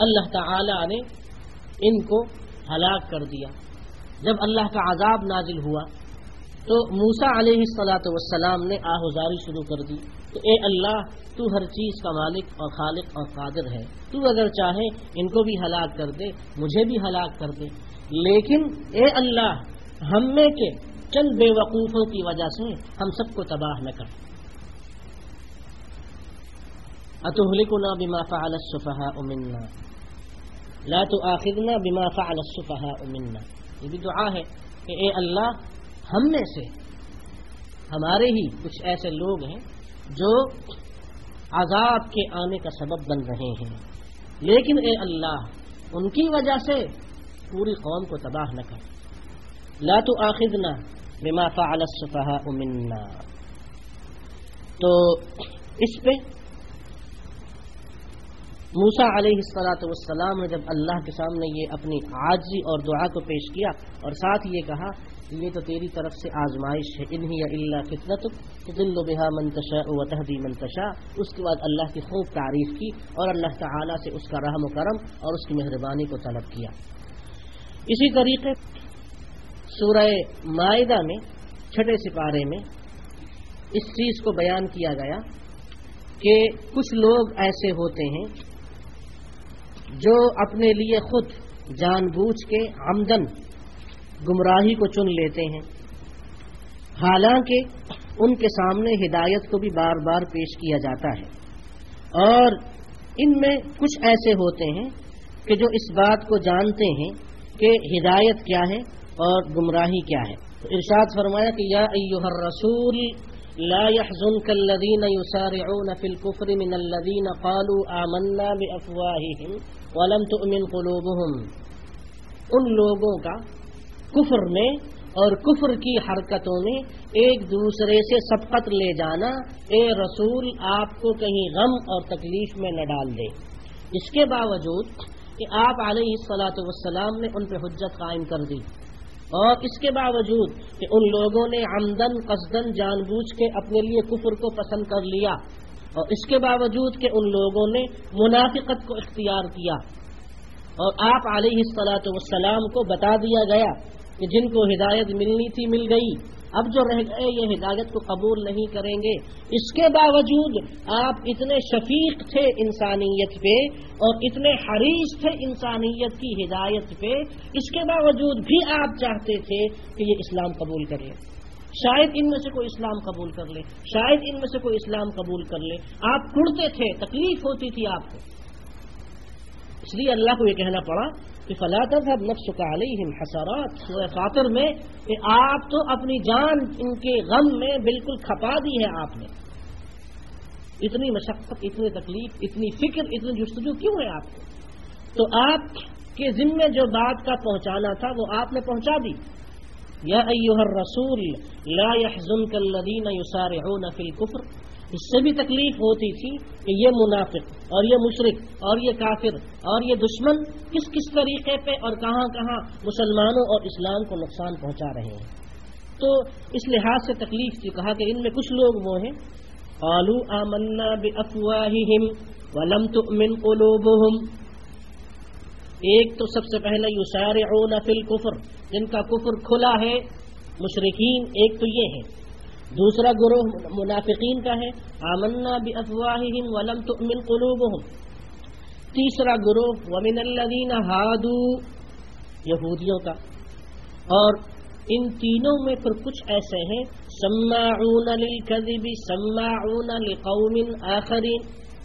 اللہ تعالی نے ان کو ہلاک کر دیا۔ جب اللہ کا عذاب نازل ہوا تو موسیٰ علیہ السلام نے آہذاری شروع کر دی کہ اے اللہ تو ہر چیز کا مالک اور خالق اور قادر ہے، تو اگر چاہے ان کو بھی ہلاک کر دے، مجھے بھی ہلاک کر دے، لیکن اے اللہ ہم میں کے چند بے وقوفوں کی وجہ سے ہم سب کو تباہ نہ کر۔ اتہلکنا بما فعل السفہاء منا لا تؤاخذنا بما فعل السفہاء منا، یہ بھی دعا ہے کہ اے اللہ ہم میں سے ہمارے ہی کچھ ایسے لوگ ہیں جو عذاب کے آنے کا سبب بن رہے ہیں، لیکن اے اللہ ان کی وجہ سے پوری قوم کو تباہ نہ کر۔ لا تؤاخذنا بما فعل السفہاء منا، تو اس پہ موسیٰ علیہ السلام نے جب اللہ کے سامنے یہ اپنی عاجزی اور دعا کو پیش کیا اور ساتھ یہ کہا کہ یہ تو تیری طرف سے آزمائش ہے، ان ہی الا فتنتک تضل بها من تشاء وتهدی من تشاء، اس کے بعد اللہ کی خوب تعریف کی اور اللہ تعالی سے اس کا رحم و کرم اور اس کی مہربانی کو طلب کیا۔ اسی طریقے سورہ مائدہ میں 6 سپارے میں اس چیز کو بیان کیا گیا کہ کچھ لوگ ایسے ہوتے ہیں جو اپنے لیے خود جان بوجھ کے عمدن گمراہی کو چن لیتے ہیں، حالانکہ ان کے سامنے ہدایت کو بھی بار بار پیش کیا جاتا ہے، اور ان میں کچھ ایسے ہوتے ہیں کہ جو اس بات کو جانتے ہیں کہ ہدایت کیا ہے اور گمراہی کیا ہے۔ تو ارشاد فرمایا کہ یا ایھا الرسول لا يحزنك الذين يسارعون في الكفر من الذين قالوا آمنا بأفواههم ولم تؤمن قلوبهم، ان لوگوں کا کفر میں اور کفر کی حرکتوں میں ایک دوسرے سے سبقت لے جانا اے رسول آپ کو کہیں غم اور تکلیف میں نہ ڈال دے، اس کے باوجود کہ آپ علیہ السلام نے ان پہ حجت قائم کر دی، اور اس کے باوجود کہ ان لوگوں نے عمدن قصدن جان بوجھ کے اپنے لیے کفر کو پسند کر لیا، اور اس کے باوجود کہ ان لوگوں نے منافقت کو اختیار کیا، اور آپ علیہ السلام کو بتا دیا گیا کہ جن کو ہدایت ملنی تھی مل گئی، اب جو رہ گئے یہ ہدایت کو قبول نہیں کریں گے، اس کے باوجود آپ اتنے شفیق تھے انسانیت پہ اور اتنے حریص تھے انسانیت کی ہدایت پہ، اس کے باوجود بھی آپ چاہتے تھے کہ یہ اسلام قبول کر لے، شاید ان میں سے کوئی اسلام قبول کر لے، شاید ان میں سے کوئی اسلام قبول کر لے، آپ کڑتے تھے، تکلیف ہوتی تھی آپ کو، اس لیے اللہ کو یہ کہنا پڑا کہ فلا تذهب نفسك عليهم حسرات، سورہ فاطر میں کہ آپ تو اپنی جان ان کے غم میں بالکل کھپا دی ہے، آپ نے اتنی مشقت، اتنی تکلیف، اتنی فکر، اتنی جستجو کیوں ہے آپ کو؟ تو آپ کے ذمے جو بات کا پہنچانا تھا وہ آپ نے پہنچا دی۔ یا ایھا الرسول لا يحزنك الذين يسارعون في الكفر، اس سے بھی تکلیف ہوتی تھی کہ یہ منافق اور یہ مشرک اور یہ کافر اور یہ دشمن کس کس طریقے پہ اور کہاں کہاں مسلمانوں اور اسلام کو نقصان پہنچا رہے ہیں، تو اس لحاظ سے تکلیف تھی۔ کہا کہ ان میں کچھ لوگ وہ ہیں قالوا آمنا بافواہہم ولم تؤمن قلوبہم، ایک تو سب سے پہلے یسارعون فی الکفر، جن کا کفر کھلا ہے مشرکین، ایک تو یہ ہے، دوسرا گروہ منافقین کا ہے آمنا بافواہہم ولم تؤمن قلوبہم، تیسرا گروہ ومن الذین ہادوا، یہودیوں کا، اور ان تینوں میں پھر کچھ ایسے ہیں سماعون للکذب سماعون لقوم آخرین،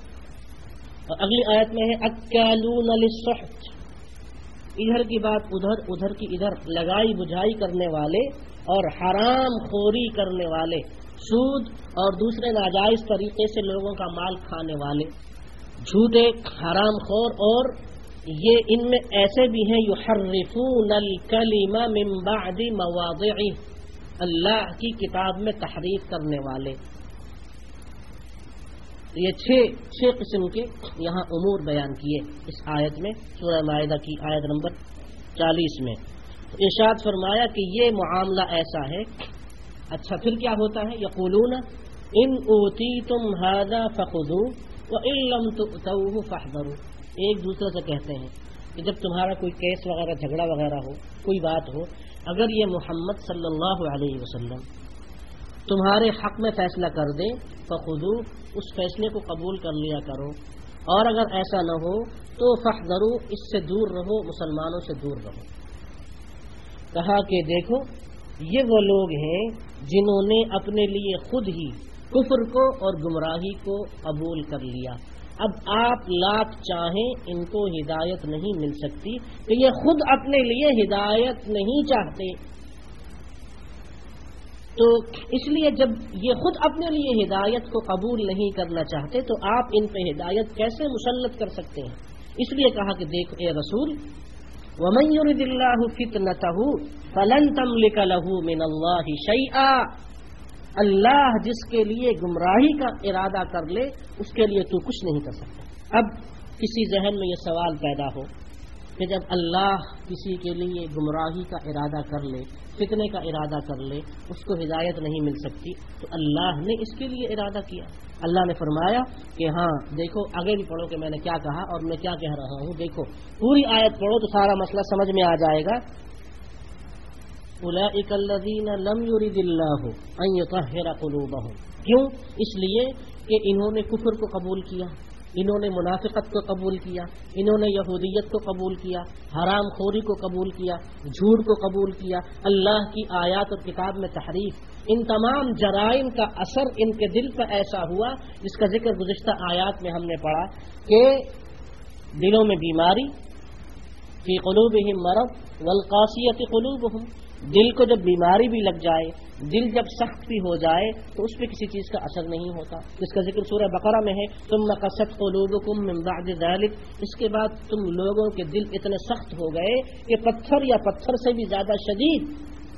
اور اگلی آیت میں ہے اکالون للسحت، ادھر کی بات ادھر، ادھر کی ادھر، لگائی بجھائی کرنے والے اور حرام خوری کرنے والے، سود اور دوسرے ناجائز طریقے سے لوگوں کا مال کھانے والے، جھوٹے حرام خور، اور یہ ان میں ایسے بھی ہیں یحرفون الکلم من بعد مواضعہ، اللہ کی کتاب میں تحریف کرنے والے۔ یہ چھ قسم کے یہاں امور بیان کیے اس آیت میں، سورہ مائدہ کی آیت نمبر 40 میں۔ ارشاد فرمایا کہ یہ معاملہ ایسا ہے۔ اچھا پھر کیا ہوتا ہے؟ یقولون ان اوتیتم ھذا فخذوہ وان لم تؤتوہ فاحذروا، ایک دوسرے سے کہتے ہیں کہ جب تمہارا کوئی کیس وغیرہ جھگڑا وغیرہ ہو، کوئی بات ہو، اگر یہ محمد صلی اللہ علیہ وسلم تمہارے حق میں فیصلہ کر دے فخذو، اس فیصلے کو قبول کر لیا کرو، اور اگر ایسا نہ ہو تو فاحذروا، اس سے دور رہو، مسلمانوں سے دور رہو۔ کہا کہ دیکھو یہ وہ لوگ ہیں جنہوں نے اپنے لیے خود ہی کفر کو اور گمراہی کو قبول کر لیا، اب آپ لاکھ چاہیں ان کو ہدایت نہیں مل سکتی، کہ یہ خود اپنے لیے ہدایت نہیں چاہتے، تو اس لیے جب یہ خود اپنے لیے ہدایت کو قبول نہیں کرنا چاہتے تو آپ ان پہ ہدایت کیسے مسلط کر سکتے ہیں؟ اس لیے کہا کہ دیکھو اے رسول، وَمَن يُرِدِ اللَّهُ فِتْنَتَهُ فَلَن تَمْلِكَ لَهُ مِنَ اللَّهِ شَيْئًا، اللہ جس کے لیے گمراہی کا ارادہ کر لے اس کے لیے تو کچھ نہیں کر سکتا۔ اب کسی ذہن میں یہ سوال پیدا ہو کہ جب اللہ کسی کے لیے گمراہی کا ارادہ کر لے، فتنے کا ارادہ کر لے، اس کو ہدایت نہیں مل سکتی، تو اللہ نے اس کے لیے ارادہ کیا۔ اللہ نے فرمایا کہ ہاں دیکھو آگے بھی پڑھو کہ میں نے کیا کہا اور میں کیا کہہ رہا ہوں، دیکھو پوری آیت پڑھو تو سارا مسئلہ سمجھ میں آ جائے گا۔ اولئک الذین لم یرد اللہ ان یطہر قلوبہم، کیوں؟ اس لیے کہ انہوں نے کفر کو قبول کیا، انہوں نے منافقت کو قبول کیا، انہوں نے یہودیت کو قبول کیا، حرام خوری کو قبول کیا، جھوٹ کو قبول کیا، اللہ کی آیات اور کتاب میں تحریف، ان تمام جرائم کا اثر ان کے دل پر ایسا ہوا جس کا ذکر گزشتہ آیات میں ہم نے پڑھا کہ دلوں میں بیماری، فی قلوبہم مرض والقاسیۃ قلوبہم، دل کو جب بیماری بھی لگ جائے، دل جب سخت بھی ہو جائے تو اس پہ کسی چیز کا اثر نہیں ہوتا، جس کا ذکر سورہ بقرہ میں ہے، ثم قست قلوبکم من بعد ذلک، اس کے بعد تم لوگوں کے دل اتنے سخت ہو گئے کہ پتھر یا پتھر سے بھی زیادہ شدید۔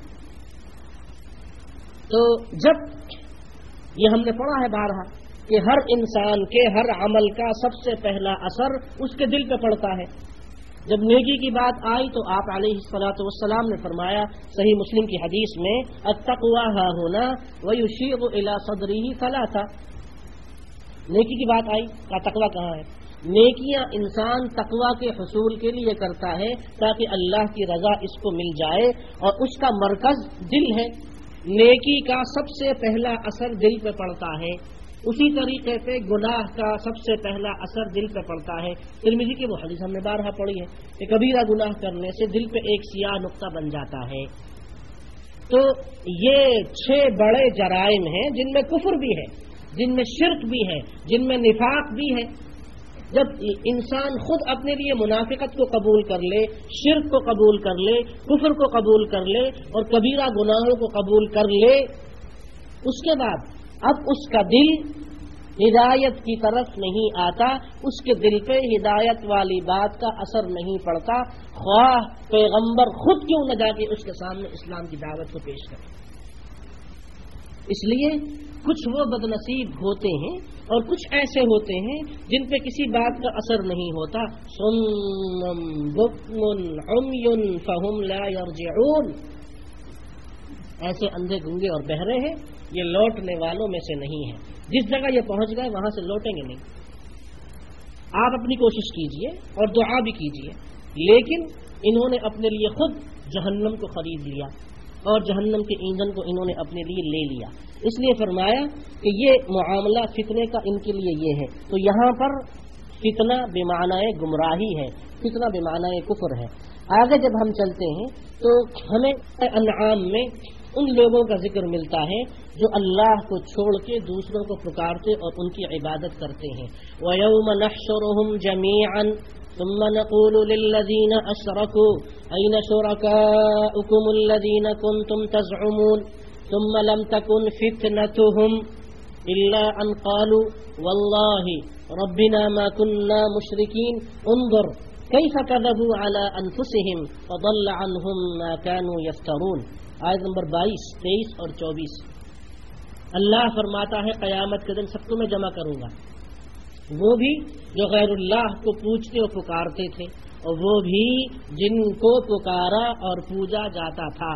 تو جب یہ ہم نے پڑھا ہے بارہا کہ ہر انسان کے ہر عمل کا سب سے پہلا اثر اس کے دل پہ پڑتا ہے۔ جب نیکی کی بات آئی تو آپ علیہ الصلوۃ والسلام نے فرمایا صحیح مسلم کی حدیث میں، التقوی ها هنا ويشير الى صدره ثلاثه، نیکی کی بات آئی کا تقوی کہاں ہے؟ نیکیاں انسان تقوی کے حصول کے لیے کرتا ہے تاکہ اللہ کی رضا اس کو مل جائے، اور اس کا مرکز دل ہے، نیکی کا سب سے پہلا اثر دل پہ پڑتا ہے، اسی طریقے سے گناہ کا سب سے پہلا اثر دل پہ پڑتا ہے۔ ترمذی کی وہ حدیث ہم نے بارہا پڑھی ہے کہ کبیرہ گناہ کرنے سے دل پہ ایک سیاہ نقطہ بن جاتا ہے۔ تو یہ 6 بڑے جرائم ہیں جن میں کفر بھی ہے، جن میں شرک بھی ہے، جن میں نفاق بھی ہے۔ جب انسان خود اپنے لیے منافقت کو قبول کر لے، شرک کو قبول کر لے، کفر کو قبول کر لے اور کبیرہ گناہوں کو قبول کر لے، اس کے بعد اب اس کا دل ہدایت کی طرف نہیں آتا، اس کے دل پہ ہدایت والی بات کا اثر نہیں پڑتا، خواہ پیغمبر خود کیوں نہ جا کے اس کے سامنے اسلام کی دعوت کو پیش کرے۔ اس لیے کچھ وہ بدنصیب ہوتے ہیں اور کچھ ایسے ہوتے ہیں جن پہ کسی بات کا اثر نہیں ہوتا، صم بکم عمی فہم لا یرجعون، ایسے اندھے گنگے اور بہرے ہیں، یہ لوٹنے والوں میں سے نہیں ہے، جس جگہ یہ پہنچ گئے وہاں سے لوٹیں گے نہیں۔ آپ اپنی کوشش کیجئے اور دعا بھی کیجئے، لیکن انہوں نے اپنے لیے خود جہنم کو خرید لیا اور جہنم کے ایندھن کو انہوں نے اپنے لیے لے لیا، اس لیے فرمایا کہ یہ معاملہ فتنے کا ان کے لیے یہ ہے۔ تو یہاں پر فتنہ بمعنی گمراہی ہے، فتنہ بمعنی کفر ہے۔ آگے جب ہم چلتے ہیں تو ہمیں انعام میں ان لوگوں کا ذکر ملتا ہے جو اللہ کو چھوڑ کے دوسروں کو پکارتے اور ان کی عبادت کرتے ہیں۔ وَيَوْمَ نَحْشُرُهُمْ جَمِيعًا ثُمَّ نَقُولُ لِلَّذِينَ أَشْرَكُوا أَيْنَ شُرَكَاؤُكُمُ الَّذِينَ كُنتُمْ تَزْعُمُونَ ثُمَّ لَمْ تَكُنْ فِتْنَتُهُمْ إِلَّا أَنْ قَالُوا وَاللَّهِ رَبِّنَا مَا كُنَّا مُشْرِكِينَ انظُرْ كَيْفَ كَذَبُوا عَلَىٰ أَنفُسِهِمْ وَضَلَّ عَنْهُمْ مَا كَانُوا يَفْتَرُونَ۔ آیت نمبر 22، 23 اور 24۔ اللہ فرماتا ہے قیامت کے دن سب کو میں جمع کروں گا، وہ بھی جو غیر اللہ کو پوجتے اور پکارتے تھے اور وہ بھی جن کو پکارا اور پوجا جاتا تھا۔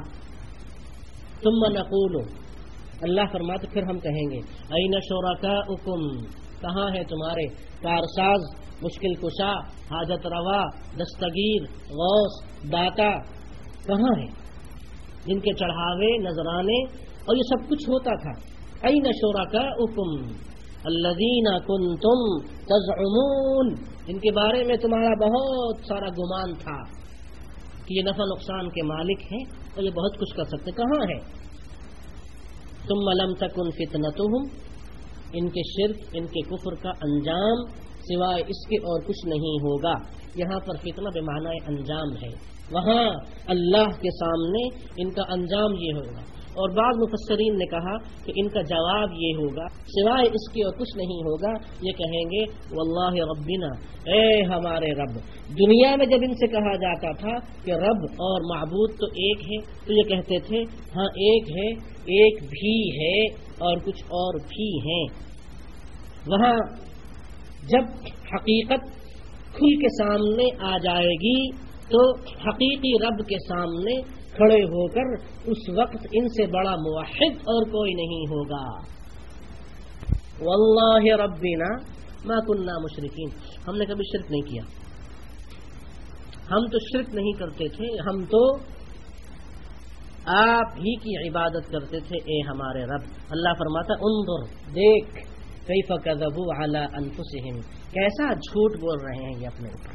ثم نقول، اللہ فرماتے پھر ہم کہیں گے، این شرکاؤکم، کہاں ہے تمہارے کارساز، مشکل کشا، حاجت روا، دستگیر، غوث، داتا، کہاں ہے جن کے چڑھاوے، نذرانے اور یہ سب کچھ ہوتا تھا؟ این شرکاؤکم الذین کنتم تزعمون، جن کے بارے میں تمہارا بہت سارا گمان تھا کہ یہ نفع نقصان کے مالک ہیں اور یہ بہت کچھ کر سکتے، کہاں ہے؟ ثم لم تکن فتنتہم، ان کے شرک، ان کے کفر کا انجام سوائے اس کے اور کچھ نہیں ہوگا۔ یہاں پر فتنہ بمعنی انجام ہے، وہاں اللہ کے سامنے ان کا انجام یہ ہوگا۔ اور بعض مفسرین نے کہا کہ ان کا جواب یہ ہوگا سوائے اس کے اور کچھ نہیں ہوگا، یہ کہیں گے واللہ ربنا، اے ہمارے رب۔ دنیا میں جب ان سے کہا جاتا تھا کہ رب اور معبود تو ایک ہے تو یہ کہتے تھے ہاں ایک ہے، ایک بھی ہے اور کچھ اور بھی ہیں۔ وہاں جب حقیقت کھل کے سامنے آ جائے گی تو حقیقی رب کے سامنے کھڑے ہو کر اس وقت ان سے بڑا موحد اور کوئی نہیں ہوگا۔ واللہ ربنا ما کننا مشرکین، ہم نے کبھی شرک نہیں کیا، ہم تو شرک نہیں کرتے تھے، ہم تو آپ ہی کی عبادت کرتے تھے اے ہمارے رب۔ اللہ فرماتا انظر، دیکھ، کیف کذبوا علی انفسہم، کیسا جھوٹ بول رہے ہیں یہ اپنے اوپر۔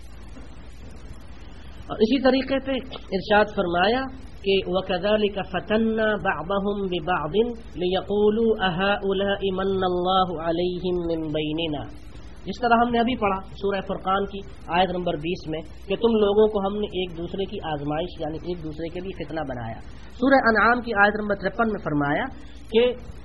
اور اسی طریقے پہ ارشاد فرمایا کہ وَكَذَلِكَ فَتَنَّا بَعْضَهُمْ بِبَعْضٍ لِيَقُولُوا أَهَؤُلَاءِ مَنَّ اللَّهُ عَلَيْهِمْ مِنْ بَيْنِنَا، جس طرح ہم نے ابھی پڑھا سورہ فرقان کی آیت نمبر 20 میں کہ تم لوگوں کو ہم نے ایک دوسرے کی آزمائش یعنی ایک دوسرے کے لیے فتنہ بنایا۔ سورہ انعام کی آیت نمبر 53 میں فرمایا کہ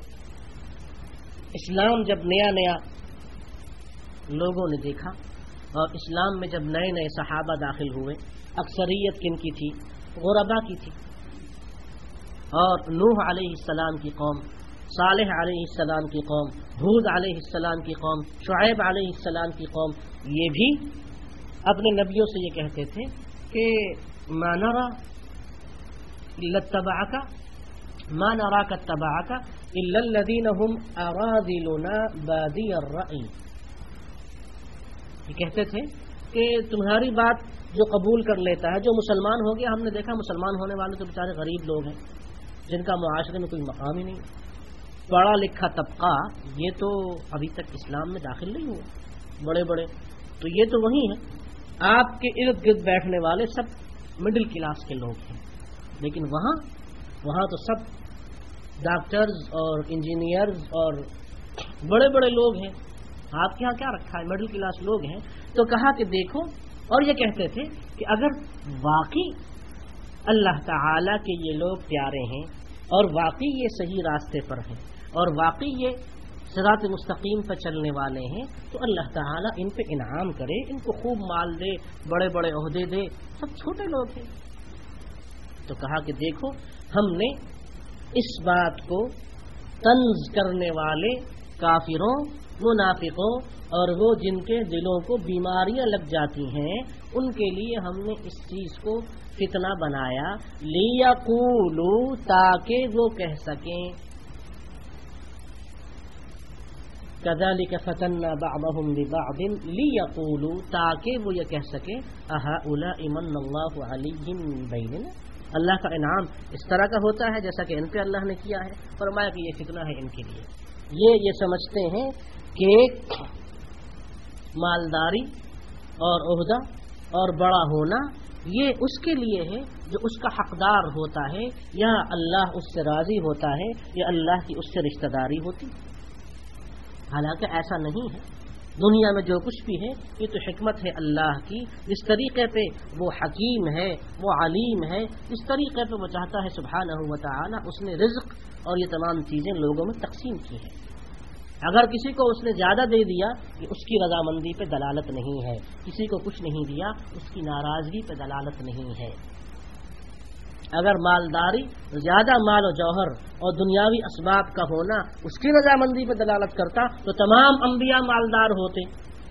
اسلام جب نیا نیا لوگوں نے دیکھا اور اسلام میں جب نئے نئے صحابہ داخل ہوئے، اکثریت کن کی تھی؟ غربا کی تھی۔ اور نوح علیہ السلام کی قوم، صالح علیہ السلام کی قوم، ہود علیہ السلام کی قوم، شعیب علیہ السلام کی قوم، یہ بھی اپنے نبیوں سے یہ کہتے تھے کہ ما نرى الا اتبعك ما نراك اتبعك الا الذين هم اراذلنا بادي الرأي، یہ کہتے تھے کہ تمہاری بات جو قبول کر لیتا ہے، جو مسلمان ہو گیا، ہم نے دیکھا مسلمان ہونے والے تو بیچارے غریب لوگ ہیں جن کا معاشرے میں کوئی مقام ہی نہیں، پڑھا لکھا طبقہ یہ تو ابھی تک اسلام میں داخل نہیں ہوا، بڑے بڑے تو یہ تو وہی ہیں، آپ کے ارد گرد بیٹھنے والے سب مڈل کلاس کے لوگ ہیں، لیکن وہاں تو سب ڈاکٹرز اور انجینئرز اور بڑے بڑے لوگ ہیں، آپ کے ہاں کیا رکھا ہے، مڈل کلاس لوگ ہیں۔ تو کہا کہ دیکھو، اور یہ کہتے تھے کہ اگر واقعی اللہ تعالی کے یہ لوگ پیارے ہیں اور واقعی یہ صحیح راستے پر ہیں اور واقعی یہ صراط مستقیم پر چلنے والے ہیں تو اللہ تعالی ان پہ انعام کرے، ان کو خوب مال دے، بڑے بڑے عہدے دے، سب چھوٹے لوگ ہیں۔ تو کہا کہ دیکھو، ہم نے اس بات کو طنز کرنے والے کافروں، منافقوں اور وہ جن کے دلوں کو بیماریاں لگ جاتی ہیں ان کے لیے ہم نے اس چیز کو فتنہ بنایا، لیقولوا، تاکہ وہ کہہ سکیں، کذالک فتنا بعضهم ببعض لیقولوا، تاکہ وہ یہ کہہ سکیں اہؤلاء من اللہ علیہم من بیننا، اللہ کا انعام اس طرح کا ہوتا ہے جیسا کہ ان پہ اللہ نے کیا ہے۔ فرمایا کہ یہ فتنہ ہے ان کے لیے، یہ سمجھتے ہیں کہ مالداری اور عہدہ اور بڑا ہونا یہ اس کے لیے ہے جو اس کا حقدار ہوتا ہے، یا اللہ اس سے راضی ہوتا ہے، یا اللہ کی اس سے رشتہ داری ہوتی، حالانکہ ایسا نہیں ہے۔ دنیا میں جو کچھ بھی ہے یہ تو حکمت ہے اللہ کی، جس طریقے پہ وہ حکیم ہے، وہ علیم ہے، اس طریقے پہ وہ چاہتا ہے سبحانہ و تعالی اس نے رزق اور یہ تمام چیزیں لوگوں میں تقسیم کی ہیں۔ اگر کسی کو اس نے زیادہ دے دیا کہ اس کی رضامندی پہ دلالت نہیں ہے، کسی کو کچھ نہیں دیا اس کی ناراضگی پہ دلالت نہیں ہے۔ اگر مالداری، زیادہ مال و جوہر اور دنیاوی اسباب کا ہونا اس کی رضامندی پہ دلالت کرتا تو تمام انبیاء مالدار ہوتے،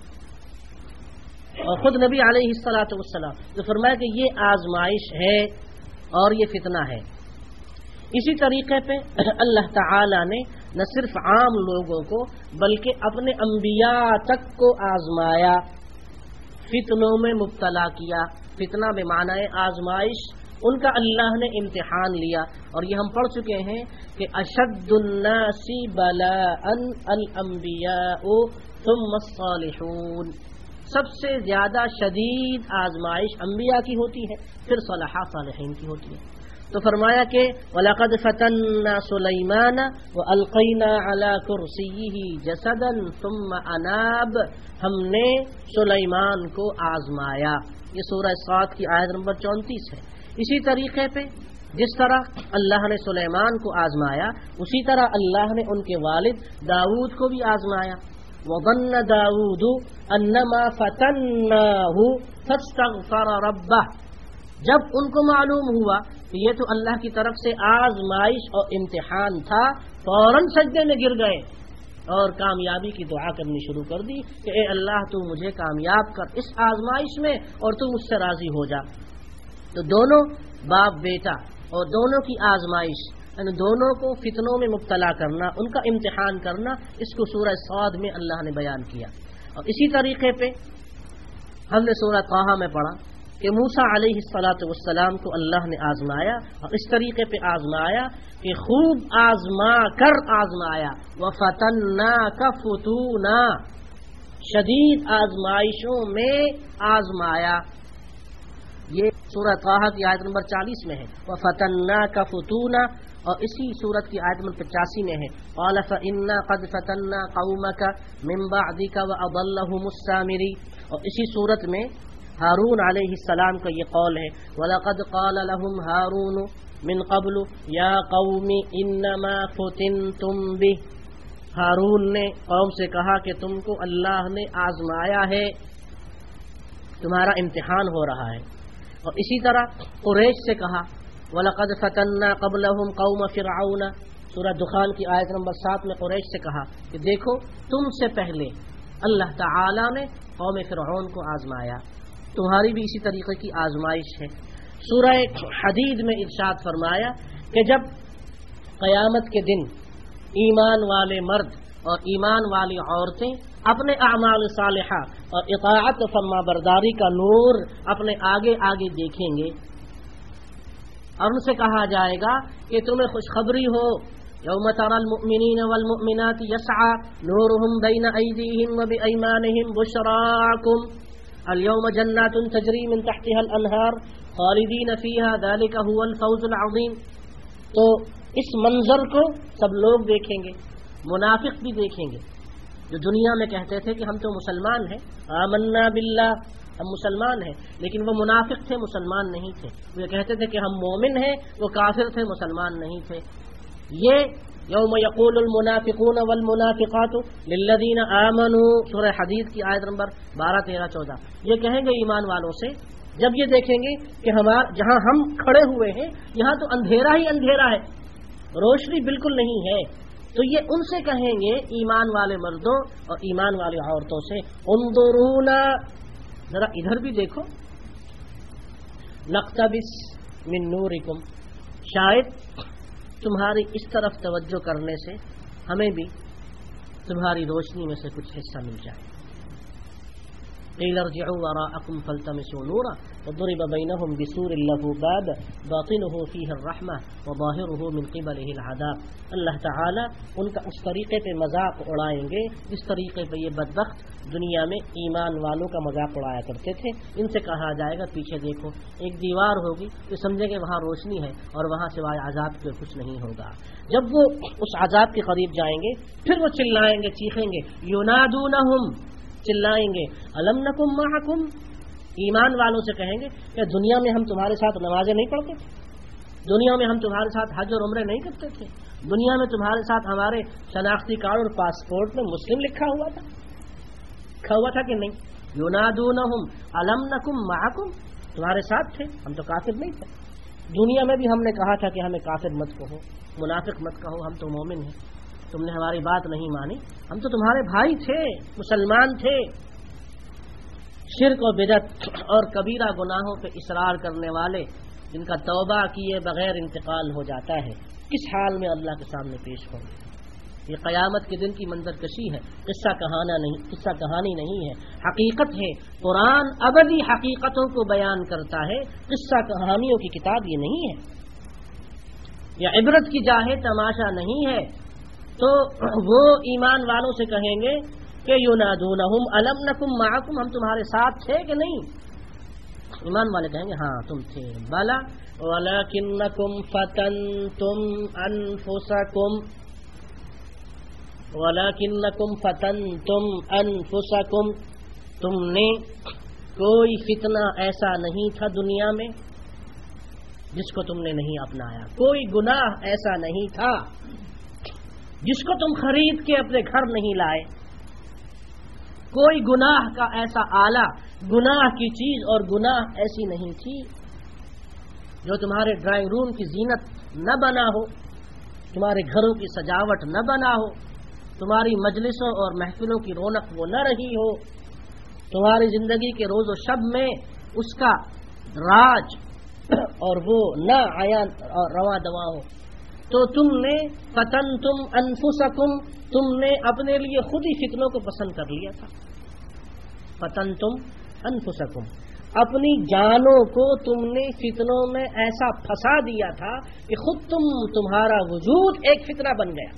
اور خود نبی علیہ الصلوۃ والسلام جو فرمایا کہ یہ آزمائش ہے اور یہ فتنہ ہے، اسی طریقے پہ اللہ تعالی نے نہ صرف عام لوگوں کو بلکہ اپنے انبیاء تک کو آزمایا، فتنوں میں مبتلا کیا۔ فتنہ بمعنی آزمائش، ان کا اللہ نے امتحان لیا، اور یہ ہم پڑھ چکے ہیں کہ اشد الناس بلاء الانبیاء ثم الصالحون، سب سے زیادہ شدید آزمائش انبیاء کی ہوتی ہے، پھر صالحہ صالحین کی ہوتی ہے۔ تو فرمایا کہ وَلَقَدْ فَتَنَّا سُلَيْمَانَ وَأَلْقَيْنَا عَلَى كُرْسِيِّهِ جَسَدًا ثُمَّ أَنَابَ، ہم نے سلیمان کو آزمایا۔ یہ سورہ صاد کی آیت نمبر 34 ہے۔ اسی طریقے پہ جس طرح اللہ نے سلیمان کو آزمایا، اسی طرح اللہ نے ان کے والد داؤد کو بھی آزمایا۔ وَظَنَّ دَاوُودُ أَنَّمَا فَتَنَّاهُ فَاسْتَغْفَرَ رَبَّهُ، جب ان کو معلوم ہوا کہ یہ تو اللہ کی طرف سے آزمائش اور امتحان تھا، فوراً سجدے میں گر گئے اور کامیابی کی دعا کرنی شروع کر دی کہ اے اللہ تو مجھے کامیاب کر اس آزمائش میں اور تو مجھ سے راضی ہو جا۔ تو دونوں باپ بیٹا اور دونوں کی آزمائش، یعنی دونوں کو فتنوں میں مبتلا کرنا، ان کا امتحان کرنا، اس کو سورہ صاد میں اللہ نے بیان کیا۔ اور اسی طریقے پہ ہم نے سورہ طٰہٰ میں پڑھا کہ موسیٰ علیہ السلام کو اللہ نے آزمایا، اور اس طریقے پہ آزمایا کہ خوب آزما کر آزمایا۔ وَفَتَنَّاكَ فُتُونًا، شدید آزمائشوں میں آزمایا۔ یہ سورہ طٰہٰ کی آیت نمبر 40 میں ہے، وَفَتَنَّاكَ فُتُونًا، اور اسی سورت کی آیت نمبر 85 میں ہے قَالَ فَإِنَّا قَدْ فَتَنَّا قَوْمَكَ مِن بَعْدِكَ وَأَضَلَّهُمُ السَّامِرِيُّ، اور اسی سورت میں ہارون علیہ السلام کا یہ قول ہے وَلَقَدْ قَالَ لَهُمْ هَارُونُ مِن قَبْلُ يَا قَوْمِ إِنَّمَا فُتِنْتُمْ بِهِ، ہارون نے قوم سے کہا کہ تم کو اللہ نے آزمایا ہے، تمہارا امتحان ہو رہا ہے۔ اور اسی طرح قریش سے کہا وَلَقَدْ فَتَنَّا قَبْلَهُمْ قَوْمَ فِرْعَوْنَ، سورہ دخان کی آیت نمبر 7 میں قریش سے کہا کہ دیکھو تم سے پہلے اللہ تعالی نے قوم فرعون کو آزمایا، تمہاری بھی اسی طریقے کی آزمائش ہے۔ سورہ حدید میں ارشاد فرمایا کہ جب قیامت کے دن ایمان والے مرد اور ایمان والی عورتیں اپنے اعمال صالحہ اور اطاعت و فرما برداری کا نور اپنے آگے آگے دیکھیں گے، اور ان سے کہا جائے گا کہ تمہیں خوشخبری ہو یوم تری المؤمنین والمؤمنات یسعی نورہم بین ایدیہم وبایمانہم بشراکم اليوم جنات تجری من تحتها الانہار خالدین فیہا ذلک هو الفوز العظیم۔ تو اس منظر کو سب لوگ دیکھیں گے، منافق بھی دیکھیں گے، جو دنیا میں کہتے تھے کہ ہم تو مسلمان ہیں، آمنا باللہ، ہم مسلمان ہیں، لیکن وہ منافق تھے، مسلمان نہیں تھے۔ وہ کہتے تھے کہ ہم مومن ہیں، وہ کافر تھے، مسلمان نہیں تھے۔ یہ یوم یقول المنافقون والمنافقات للذین آمنوا، سورہ حدید کی آیت نمبر 12، 13، 14، یہ کہیں گے ایمان والوں سے جب یہ دیکھیں گے کہ جہاں ہم کھڑے ہوئے ہیں یہاں تو اندھیرا ہی اندھیرا ہے، روشنی بالکل نہیں ہے، تو یہ ان سے کہیں گے ایمان والے مردوں اور ایمان والی عورتوں سے انظرونا، ذرا ادھر بھی دیکھو، نقتبس من نورکم، شاید تمہاری اس طرف توجہ کرنے سے ہمیں بھی تمہاری روشنی میں سے کچھ حصہ مل جائے۔ قیل ارجعوا وراءکم فالتمسوا نورا وضرب بینہم بسور لہ باب باطنہ فیہ الرحمہ وظاہرہ من قبلہ العذاب۔ اللہ تعالی ان کا اس طریقے پہ مذاق اڑائیں گے جس طریقے پہ یہ بدبخت دنیا میں ایمان والوں کا مذاق اڑایا کرتے تھے۔ ان سے کہا جائے گا پیچھے دیکھو، ایک دیوار ہوگی تو سمجھیں کہ وہاں روشنی ہے اور وہاں سوائے عذاب کے کچھ نہیں ہوگا۔ جب وہ اس عذاب کے قریب جائیں گے پھر وہ چلائیں گے، چیخیں گے، ینادونہم، چلائیں گے، الم نکم معکم، ایمان والوں سے کہیں گے کہ دنیا میں ہم تمہارے ساتھ نمازیں نہیں پڑھتے تھے، دنیا میں ہم تمہارے ساتھ حج اور عمرے نہیں کرتے تھے، دنیا میں تمہارے ساتھ ہمارے شناختی کارڈ اور پاسپورٹ میں مسلم لکھا ہوا تھا کہ نہیں؟ ینادونہم الم نکم معکم، تمہارے ساتھ تھے، ہم تو کافر نہیں تھے۔ دنیا میں بھی ہم نے کہا تھا کہ ہمیں کافر مت کہو، منافق مت کہو، ہم تو مومن ہیں، تم نے ہماری بات نہیں مانی، ہم تو تمہارے بھائی تھے، مسلمان تھے۔ شرک و بدعت اور کبیرہ گناہوں پہ اصرار کرنے والے جن کا توبہ کیے بغیر انتقال ہو جاتا ہے، کس حال میں اللہ کے سامنے پیش ہوں گے. یہ قیامت کے دن کی منظر کشی ہے، قصہ کہانی نہیں ہے، حقیقت ہے. قرآن ابدی حقیقتوں کو بیان کرتا ہے، قصہ کہانیوں کی کتاب یہ نہیں ہے. یہ عبرت کی جا ہے، تماشا نہیں ہے. تو وہ ایمان والوں سے کہیں گے کہ ینادونہم الم نکم معکم، ہم تمہارے ساتھ تھے کہ نہیں؟ ایمان والے کہیں گے ہاں تم تھے. بلا ولکنکم فتنتم انفسکم، تم نے کوئی فتنہ ایسا نہیں تھا دنیا میں جس کو تم نے نہیں اپنایا، کوئی گناہ ایسا نہیں تھا جس کو تم خرید کے اپنے گھر نہیں لائے، کوئی گناہ کا ایسا آلہ، گناہ کی چیز اور گناہ ایسی نہیں تھی جو تمہارے ڈرائنگ روم کی زینت نہ بنا ہو، تمہارے گھروں کی سجاوٹ نہ بنا ہو، تمہاری مجلسوں اور محفلوں کی رونق وہ نہ رہی ہو، تمہاری زندگی کے روز و شب میں اس کا راج اور وہ نہ عیان اور رواں دواں ہو. تو تم نے فتنتم انفسکم، تم نے اپنے لیے خود ہی فتنوں کو پسند کر لیا تھا. فتنتم انفسکم، اپنی جانوں کو تم نے فتنوں میں ایسا پھنسا دیا تھا کہ خود تمہارا وجود ایک فتنہ بن گیا.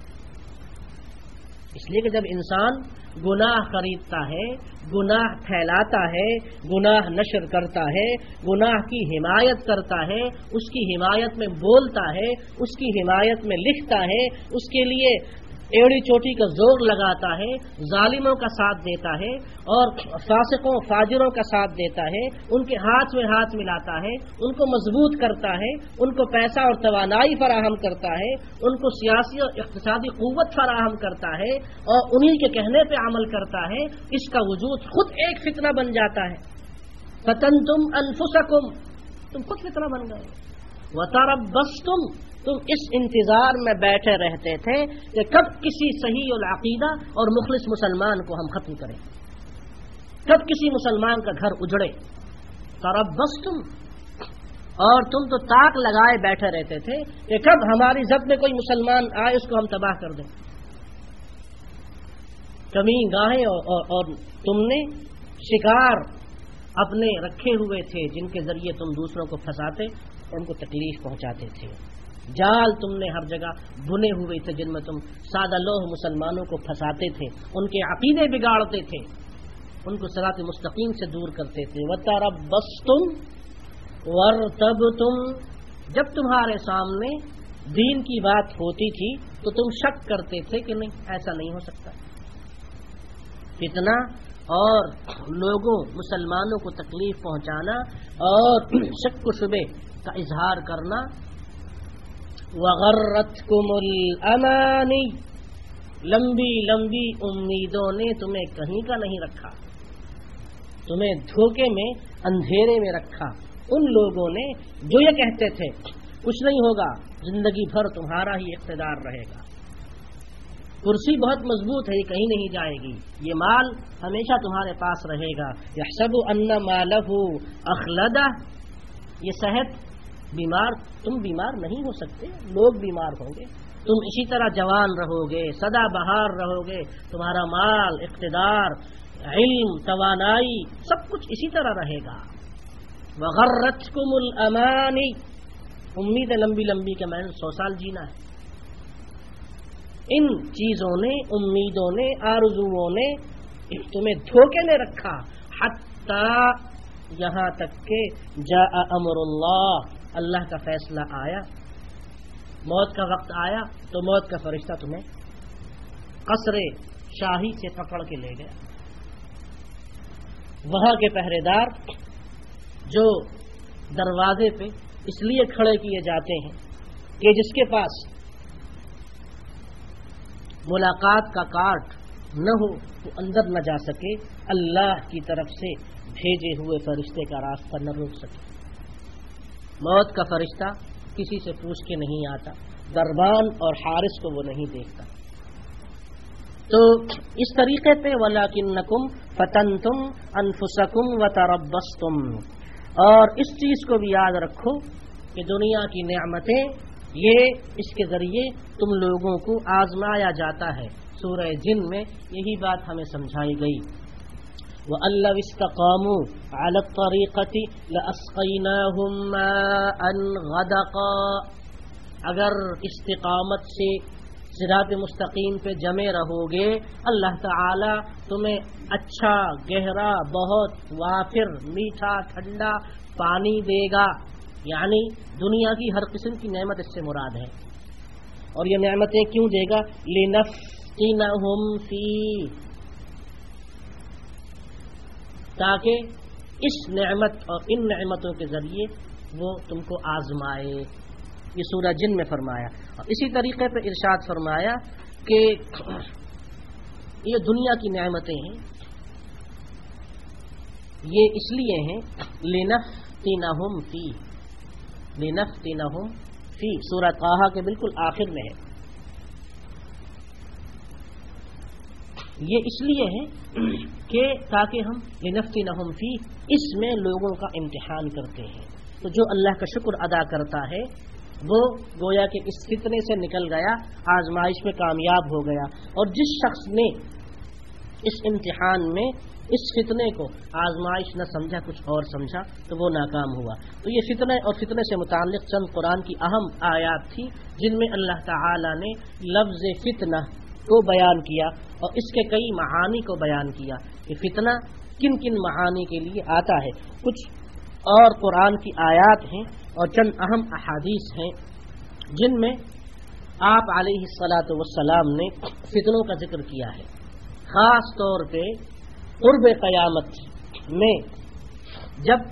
اس لیے کہ جب انسان گناہ خریدتا ہے، گناہ پھیلاتا ہے، گناہ نشر کرتا ہے، گناہ کی حمایت کرتا ہے، اس کی حمایت میں بولتا ہے، اس کی حمایت میں لکھتا ہے، اس کے لیے ایڑی چوٹی کا زور لگاتا ہے، ظالموں کا ساتھ دیتا ہے اور فاسقوں فاجروں کا ساتھ دیتا ہے، ان کے ہاتھ میں ہاتھ ملاتا ہے، ان کو مضبوط کرتا ہے، ان کو پیسہ اور توانائی فراہم کرتا ہے، ان کو سیاسی اور اقتصادی قوت فراہم کرتا ہے اور انہی کے کہنے پہ عمل کرتا ہے، اس کا وجود خود ایک فتنہ بن جاتا ہے. فتنتم انفسکم، تم خود فتنہ بن گئے. وتربصتم، تم اس انتظار میں بیٹھے رہتے تھے کہ کب کسی صحیح العقیدہ اور مخلص مسلمان کو ہم ختم کریں، کب کسی مسلمان کا گھر اجڑے. تربصتم، اور تم تو تاک لگائے بیٹھے رہتے تھے کہ کب ہماری زد میں کوئی مسلمان آئے اس کو ہم تباہ کر دیں. کمین گاہیں اور تم نے شکار اپنے رکھے ہوئے تھے جن کے ذریعے تم دوسروں کو پھنساتے اور ان کو تکلیف پہنچاتے تھے. جال تم نے ہر جگہ بنے ہوئے تھے جن میں تم سادہ لوہ مسلمانوں کو پھنساتے تھے، ان کے عقیدے بگاڑتے تھے، ان کو صراط مستقیم سے دور کرتے تھے. وتربصتم وارتبتم، جب تمہارے سامنے دین کی بات ہوتی تھی تو تم شک کرتے تھے کہ نہیں، ایسا نہیں ہو سکتا. فتنہ اور لوگوں مسلمانوں کو تکلیف پہنچانا اور شک و شبے کا اظہار کرنا. وغرتکم الامانی، لمبی لمبی امیدوں نے تمہیں کہیں کا نہیں رکھا، تمہیں دھوکے میں اندھیرے میں رکھا. ان لوگوں نے جو یہ کہتے تھے کچھ نہیں ہوگا، زندگی بھر تمہارا ہی اقتدار رہے گا، کرسی بہت مضبوط ہے، یہ کہیں نہیں جائے گی، یہ مال ہمیشہ تمہارے پاس رہے گا. یحسب ان مالہ اخلدہ، یہ صحت بیمار، تم بیمار نہیں ہو سکتے، لوگ بیمار ہوں گے، تم اسی طرح جوان رہو گے، سدا بہار رہو گے، تمہارا مال، اقتدار، علم، توانائی سب کچھ اسی طرح رہے گا. وغرتکم الامانی، امید لمبی لمبی کہ میں نے 100 سال جینا ہے. ان چیزوں نے، امیدوں نے، آرزوؤں نے تمہیں دھوکے میں رکھا. حتی، یہاں تک کہ جاء امر اللہ، اللہ کا فیصلہ آیا، موت کا وقت آیا تو موت کا فرشتہ تمہیں قصر شاہی سے پکڑ کے لے گیا. وہاں کے پہرے دار جو دروازے پہ اس لیے کھڑے کیے جاتے ہیں کہ جس کے پاس ملاقات کا کارڈ نہ ہو وہ اندر نہ جا سکے، اللہ کی طرف سے بھیجے ہوئے فرشتے کا راستہ نہ روک سکے. موت کا فرشتہ کسی سے پوچھ کے نہیں آتا، دربان اور حارس کو وہ نہیں دیکھتا. تو اس طریقے پہ وَلَكِنَّكُمْ فَتَنْتُمْ أَنفُسَكُمْ وَتَرَبَّصْتُمْ، اور اس چیز کو بھی یاد رکھو کہ دنیا کی نعمتیں یہ اس کے ذریعے تم لوگوں کو آزمایا جاتا ہے. سورہ جن میں یہی بات ہمیں سمجھائی گئی. وَأَن لَّوِ اسْتَقَامُوا عَلَى الطَّرِيقَةِ لَأَسْقَيْنَاهُم مَّاءً غَدَقًا. اگر استقامت سے صراط مستقیم پہ جمے رہو گے اللہ تعالی تمہیں اچھا گہرا بہت وافر میٹھا ٹھنڈا پانی دے گا. یعنی دنیا کی ہر قسم کی نعمت اس سے مراد ہے. اور یہ نعمتیں کیوں دے گا؟ لِنَفْتِنَهُمْ فِيهِ، تاکہ اس نعمت اور ان نعمتوں کے ذریعے وہ تم کو آزمائے. یہ سورہ جن میں فرمایا. اور اسی طریقے پہ ارشاد فرمایا کہ یہ دنیا کی نعمتیں ہیں، یہ اس لیے ہیں لِنَفْتِنَهُمْ فِيهِ، لِنَفْتِنَهُمْ فِيهِ سورہ طٰہٰ کے بالکل آخر میں ہے. یہ اس لیے ہے کہ تاکہ ہم لِنَفْتِنَهُمْ فِيهِ اس میں لوگوں کا امتحان کرتے ہیں. تو جو اللہ کا شکر ادا کرتا ہے وہ گویا کہ اس فتنے سے نکل گیا، آزمائش میں کامیاب ہو گیا. اور جس شخص نے اس امتحان میں اس فتنے کو آزمائش نہ سمجھا، کچھ اور سمجھا، تو وہ ناکام ہوا. تو یہ فتنے اور فتنے سے متعلق چند قرآن کی اہم آیات تھی جن میں اللہ تعالی نے لفظ فتنہ کو بیان کیا اور اس کے کئی معانی کو بیان کیا کہ فتنہ کن کن معانی کے لیے آتا ہے. کچھ اور قرآن کی آیات ہیں اور چند اہم احادیث ہیں جن میں آپ علیہ الصلاۃ والسلام نے فتنوں کا ذکر کیا ہے. خاص طور پہ قرب قیامت میں جب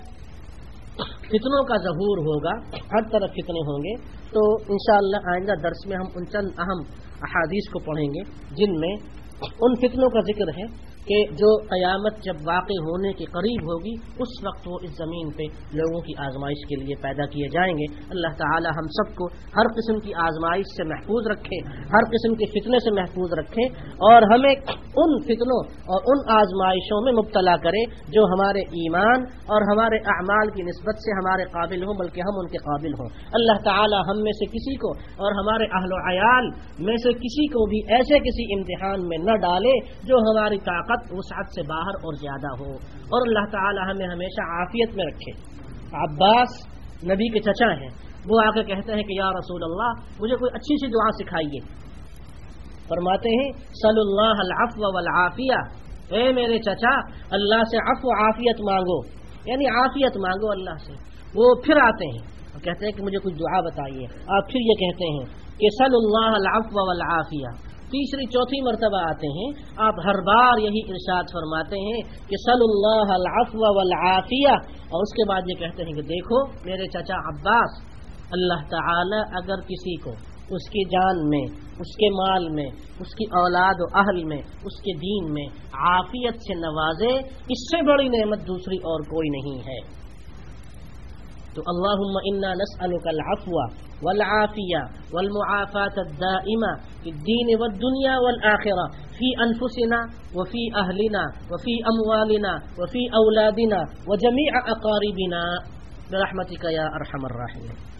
فتنوں کا ظہور ہوگا، ہر طرف فتنے ہوں گے، تو انشاءاللہ آئندہ درس میں ہم ان چند اہم احادیث کو پڑھیں گے جن میں ان فتنوں کا ذکر ہے کہ جو قیامت جب واقع ہونے کے قریب ہوگی اس وقت وہ اس زمین پہ لوگوں کی آزمائش کے لیے پیدا کیے جائیں گے. اللہ تعالی ہم سب کو ہر قسم کی آزمائش سے محفوظ رکھے، ہر قسم کے فتنے سے محفوظ رکھے اور ہمیں ان فتنوں اور ان آزمائشوں میں مبتلا کرے جو ہمارے ایمان اور ہمارے اعمال کی نسبت سے ہمارے قابل ہوں، بلکہ ہم ان کے قابل ہوں. اللہ تعالی ہم میں سے کسی کو اور ہمارے اہل و عیال میں سے کسی کو بھی ایسے کسی امتحان میں نہ ڈالے جو ہماری طاقت وسعت سے باہر اور زیادہ ہو. اور اللہ تعالی ہمیں ہمیشہ عافیت میں رکھے. عباس نبی کے چچا ہیں، وہ آ کے کہتے ہیں کہ یا رسول اللہ مجھے کوئی اچھی سی دعا سکھائیے. فرماتے ہیں صلی اللہ العفو والعافیہ، اے میرے چچا اللہ سے عفو عافیت مانگو، یعنی عافیت مانگو اللہ سے. وہ پھر آتے ہیں اور کہتے ہیں کہ مجھے کچھ دعا بتائیے. آپ پھر یہ کہتے ہیں کہ صلی اللہ العفو والعافیہ. تیسری چوتھی مرتبہ آتے ہیں، آپ ہر بار یہی ارشاد فرماتے ہیں کہ صلی اللہ العفو والعافیہ، اور اس کے بعد یہ کہتے ہیں کہ دیکھو میرے چچا عباس، اللہ تعالی اگر کسی کو اس کی جان میں، اس کے مال میں، اس کی اولاد و اہل میں، اس کے دین میں عافیت سے نوازے، اس سے بڑی نعمت دوسری اور کوئی نہیں ہے. تو اللہم انا نسألک العفو والعافیہ والمعافاة الدائمہ فی الدین والدنیا والآخرہ فی انفسنا وفی اہلنا وفی اموالنا وفی اولادنا وجمیع اقاربنا برحمتک یا ارحم الراحمین.